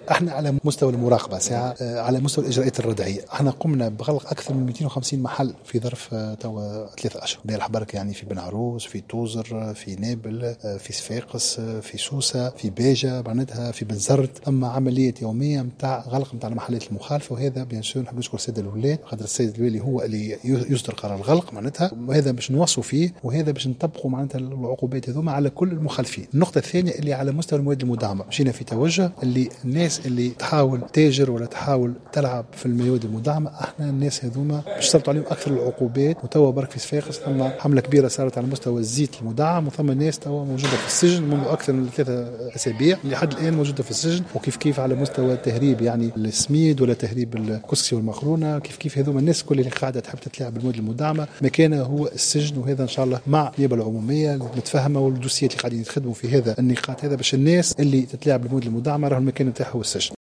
احنا على مستوى المراقبه ساعه على مستوى الاجراءات الردعيه احنا قمنا بغلق اكثر من 250 محل في ظرف توا 3 اشهر. بالح برك يعني في بن عروس، في توزر، في نابل، في صفاقس، في سوسه، في بيجا، معناتها في بنزرت. اما عمليه يوميه نتاع غلق نتاع المحلات المخالفه، وهذا بيان سور نحب نشكر السيد الولاة، خاطر السيد الوالي هو اللي يصدر قرار الغلق معناتها، وهذا باش نوصوا فيه، وهذا باش نطبقوا معناتها العقوبات هذوما على كل المخالفين. النقطه الثانيه اللي على مستوى المواد المدعمه مشينا في توجه اللي الناس اللي تحاول تاجر ولا تحاول تلعب في المواد المدعمه، احنا الناس هذوما باش نسلطوا عليهم اكثر العقوبات. وتوا برك في صفاقس ثم حمله كبيره صارت على مستوى الزيت المدعم، وثم ناس توا موجوده في السجن منذ اكثر من 3 أسابيع لحد الان موجوده في السجن. وكيف كيف على مستوى تهريب يعني السميد ولا تهريب الكسكسي والمقرونه، كيف كيف هذوما الناس كل اللي قاعده تحب تتلاعب بالمواد المدعمه مكانها هو السجن. وهذا ان شاء الله مع النيابه العموميه متفاهمه، والدوسيات اللي قاعدين يتخدموا في هذا النقاط هذا باش الناس اللي تتلاعب بالمواد المدعمه راهو المكان نتاعها هو السجن.